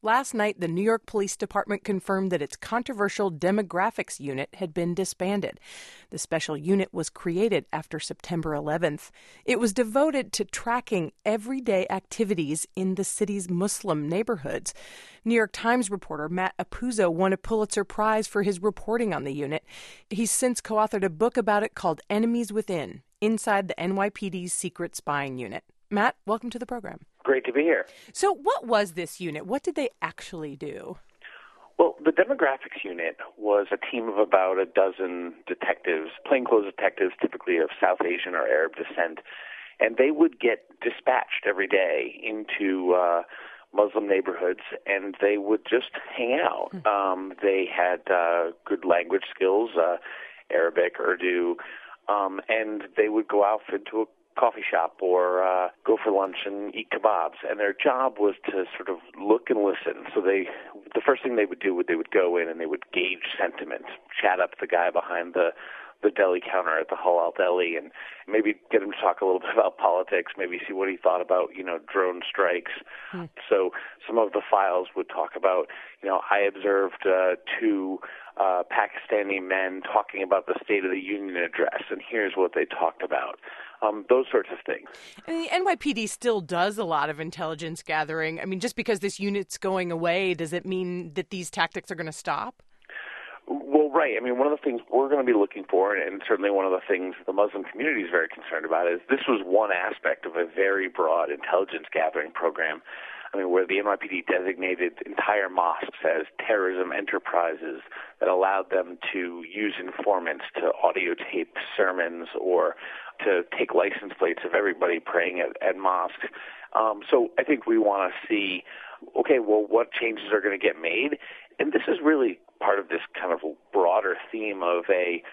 Last night, the New York Police Department confirmed that its controversial demographics unit had been disbanded. The special unit was created after September 11th. It was devoted to tracking everyday activities in the city's Muslim neighborhoods. New York Times reporter Matt Apuzzo won a Pulitzer Prize for his reporting on the unit. He's since co-authored a book about it called Enemies Within: Inside the NYPD's Secret Spying Unit. Matt, welcome to the program. Great to be here. So what was this unit? What did they actually do? Well, the demographics unit was a team of about a dozen detectives, plainclothes detectives, typically of South Asian or Arab descent, and they would get dispatched every day into Muslim neighborhoods, and they would just hang out. They had good language skills, Arabic, Urdu, and they would go out into a coffee shop or go for lunch and eat kebabs. And their job was to sort of look and listen. So the first thing they would do, they would go in and they would gauge sentiment, chat up the guy behind the deli counter at the Halal Deli, and maybe get him to talk a little bit about politics, maybe see what he thought about, drone strikes. So some of the files would talk about, I observed two Pakistani men talking about the State of the Union address, and here's what they talked about. Those sorts of things. And the NYPD still does a lot of intelligence gathering. I mean, just because this unit's going away, does it mean that these tactics are going to stop? Well, right. I mean, one of the things we're going to be looking for, and certainly one of the things the Muslim community is very concerned about, is this was one aspect of a very broad intelligence gathering program. I mean, where the NYPD designated entire mosques as terrorism enterprises that allowed them to use informants to audio tape sermons or to take license plates of everybody praying at mosques. So I think we want to see, okay, well, what changes are going to get made? And this is really part of this kind of broader theme of a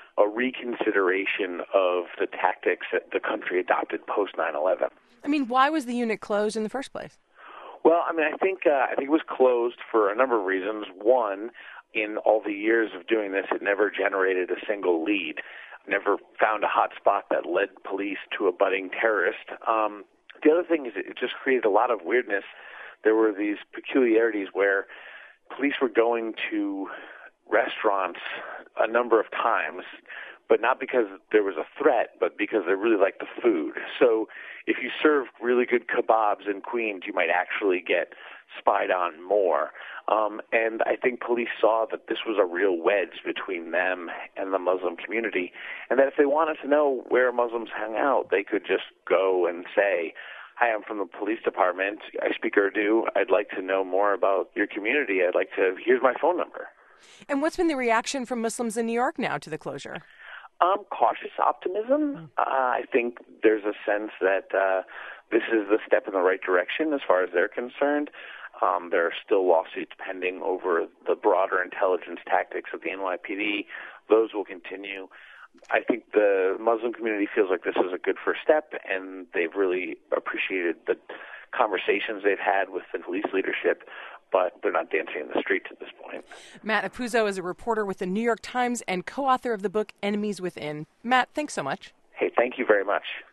reconsideration of the tactics that the country adopted post 9/11. I mean, why was the unit closed in the first place? Well, I mean, I think it was closed for a number of reasons. One, in all the years of doing this, it never generated a single lead, never found a hot spot that led police to a budding terrorist. The other thing is it just created a lot of weirdness. There were these peculiarities where police were going to restaurants a number of times, but not because there was a threat, but because they really liked the food. So if you served really good kebabs in Queens, you might actually get spied on more. And I think police saw that this was a real wedge between them and the Muslim community, and that if they wanted to know where Muslims hang out, they could just go and say, "Hi, I'm from the police department. I speak Urdu. I'd like to know more about your community. Here's my phone number." And what's been the reaction from Muslims in New York now to the closure? Cautious optimism. I think there's a sense that this is the step in the right direction as far as they're concerned. There are still lawsuits pending over the broader intelligence tactics of the NYPD. Those will continue. I think the Muslim community feels like this is a good first step, and they've really appreciated the conversations they've had with the police leadership, but they're not dancing in the streets at this point. Matt Apuzzo is a reporter with the New York Times and co-author of the book Enemies Within. Matt, thanks so much. Hey, thank you very much.